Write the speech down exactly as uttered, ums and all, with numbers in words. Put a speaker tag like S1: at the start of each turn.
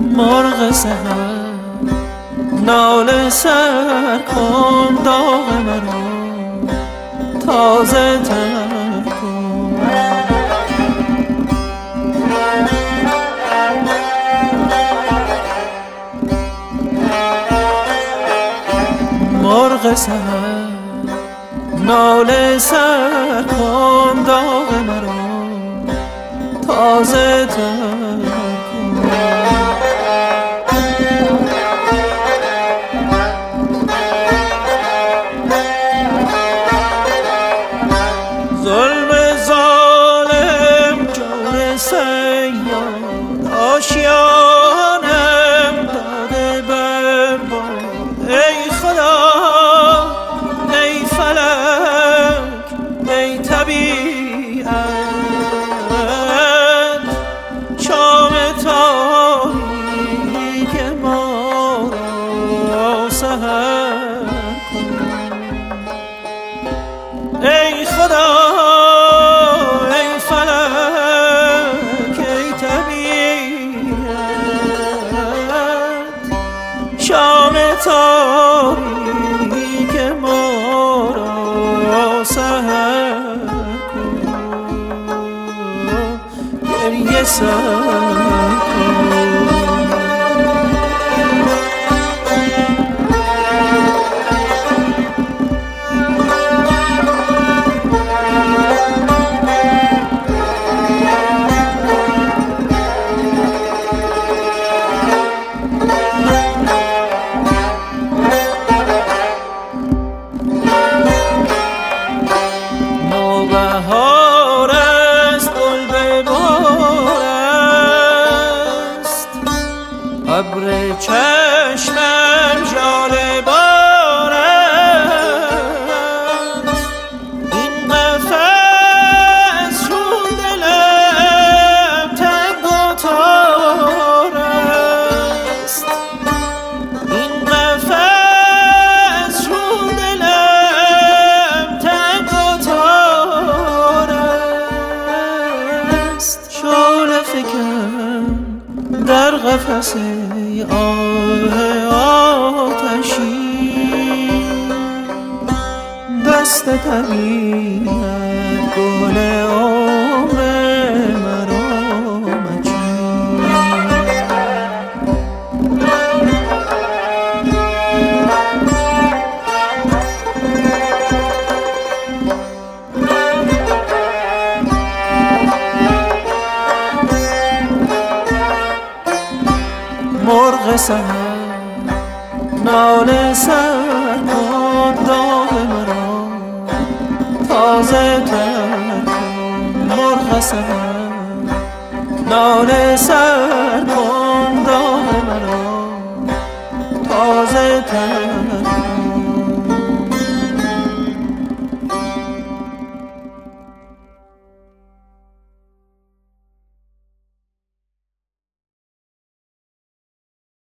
S1: مرغ سحر ناله سر کن داغ مرا تازه تر کن. مرغ سحر ناله سر کن داغ مرا تازه تر کن. ظلم ظالم جور سیاد آشیانم داده بر باد. ای خدا ای فلک ای طبیعت شام تاریک ما را سحر کن. ای خدا ای فلک ای طبیعت شام تاریک ما را سحر کن. گریه سر کن. بهار است گل به بار است ابر چشمم ژاله بار است. این قفس چون دلم تنگ و تار است. این قفس چون دلم تنگ و تار شعله فکن در قفس آه آتشی دست طبیعت گل عمر مرا مچین. مرغ سحر ناله سر کن داغ مرا تازه تر کن. مرغ سحر ناله سر کن